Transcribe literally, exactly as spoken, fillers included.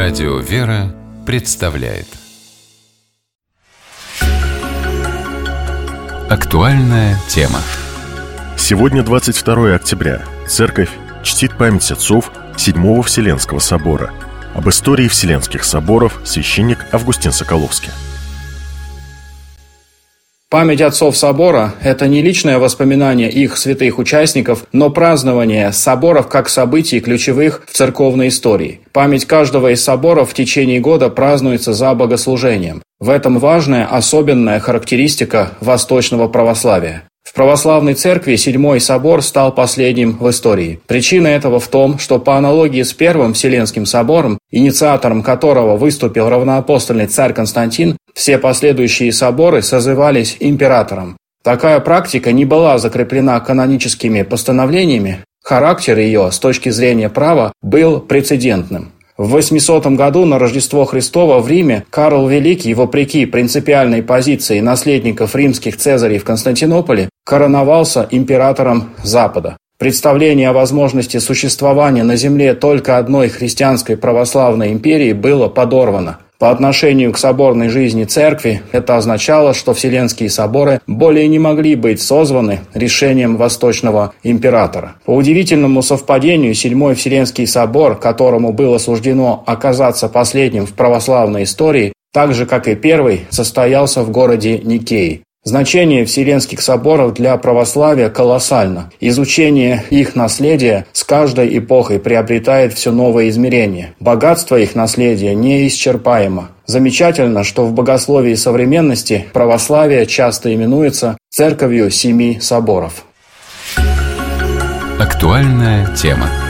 Радио «Вера» представляет актуальная тема. Сегодня двадцать второе октября. Церковь чтит память отцов Седьмого Вселенского собора. Об истории Вселенских соборов священник Августин Соколовский. Память отцов собора – это не личное воспоминание их святых участников, но празднование соборов как событий ключевых в церковной истории. Память каждого из соборов в течение года празднуется за богослужением. В этом важная особенная характеристика восточного православия. В православной церкви Седьмой собор стал последним в истории. Причина этого в том, что по аналогии с Первым Вселенским собором, инициатором которого выступил равноапостольный царь Константин, все последующие соборы созывались императором. Такая практика не была закреплена каноническими постановлениями, характер ее с точки зрения права был прецедентным. В восьмисотом году на Рождество Христово в Риме Карл Великий, вопреки принципиальной позиции наследников римских цезарей в Константинополе, короновался императором Запада. Представление о возможности существования на земле только одной христианской православной империи было подорвано. По отношению к соборной жизни церкви это означало, что Вселенские соборы более не могли быть созваны решением Восточного императора. По удивительному совпадению, Седьмой Вселенский собор, которому было суждено оказаться последним в православной истории, так же как и первый, состоялся в городе Никее. Значение Вселенских соборов для православия колоссально. Изучение их наследия с каждой эпохой приобретает все новые измерения. Богатство их наследия неисчерпаемо. Замечательно, что в богословии современности православие часто именуется Церковью Семи соборов. Актуальная тема.